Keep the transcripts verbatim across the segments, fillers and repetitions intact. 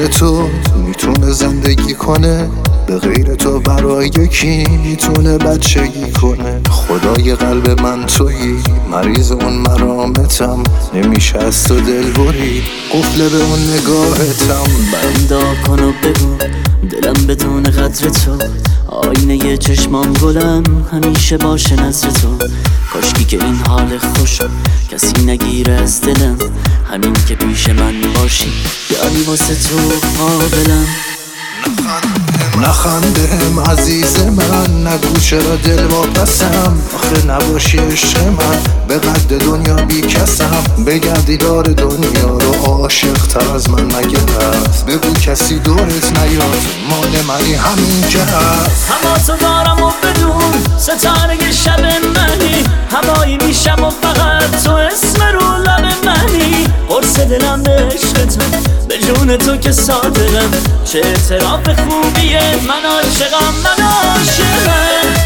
غیر تو میتونه زندگی کنه، به غیر تو برای کی میتونه بچگی کنه. خدای قلب من تویی، مریض اون مرامتم، نمیشه از تو دل بری، قفل به اون نگاهتم. بندا کن و بگو دلم بدون قدر تو، آینه چشمام گلم همیشه باشه نزد تو. کاشکی که این حال خوش کسی نگیره از دلم، همین که پیش من باشی یعنی واسه تو قابلم. نخندهم عزیز من، نگو چرا دل واپسم، آخه نباشی عشق من به قد دنیا بی کسم. بگردی دار دنیا رو عاشق تر از من مگه هست، بگو کسی دورت نیاد، مال منی همین که هست. هوا تو دارم و بدون ستاره شب منی، هوایی میشم و فقط تو اسم رو لب منی. قرص دلم به عشق تو، به جون تو که صادقم، چه اعتراف خوبیه، من عاشقم من عاشقم.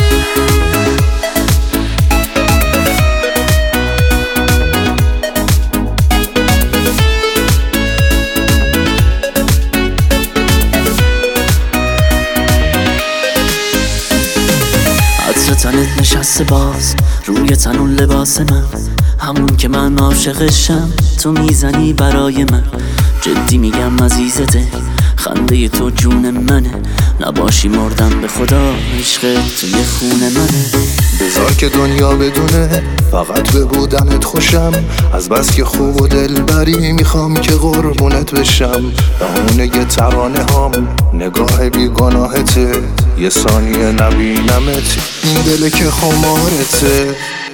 عطر تنت نشسته باز روی تن اون لباس من، همون که من عاشقشم تو میزنی برای من. جدی میگم عزیزته، خنده تو جون منه، نباشی مردم به خدا، عشق توی خون منه. بذار که دنیا بدونه فقط به بودنت خوشم، از بس که خوب و دل بری میخوام که قربونت بشم. بهونه یه ترانه هام نگاه بیگناهته، یه ثانیه نبینمت این دل که خمارته.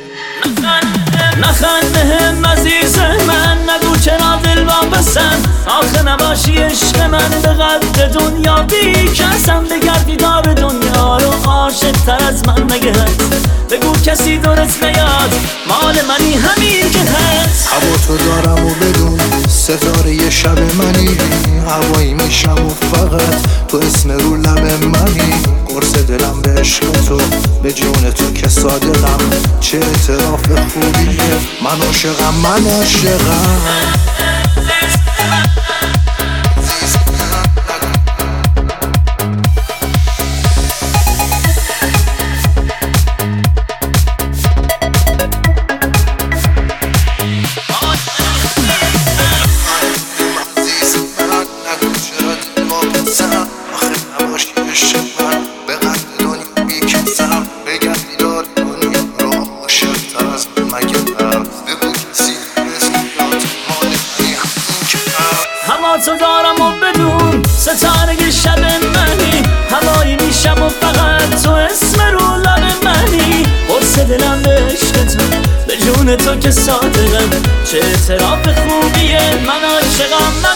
نخند بهم عزیز من، نگو چرا دل واپسم، آخه نباشی عشق من به قدر دنیا بی کسم. بگردی دار دنیا رو عاشق تر از من مگه هست، بگو کسی دورت نیاد، مال منی همین که هست. هوا تو دارم و بدون ستاره شب منی، هوایی میشم و فقط تو اسم رو لب منی. قرص دلم به عشق تو، به جون تو که صادقم، چه اعتراف خوبیه، من عاشقم من عاشقم. هوا تو دارم و بدون ستاره شب منی، هوایی میشم و فقط تو اسم رو لب منی. قرص دلم به عشق تو، به جون تو که صادقم، چه اعتراف خوبیه، من عاشقم من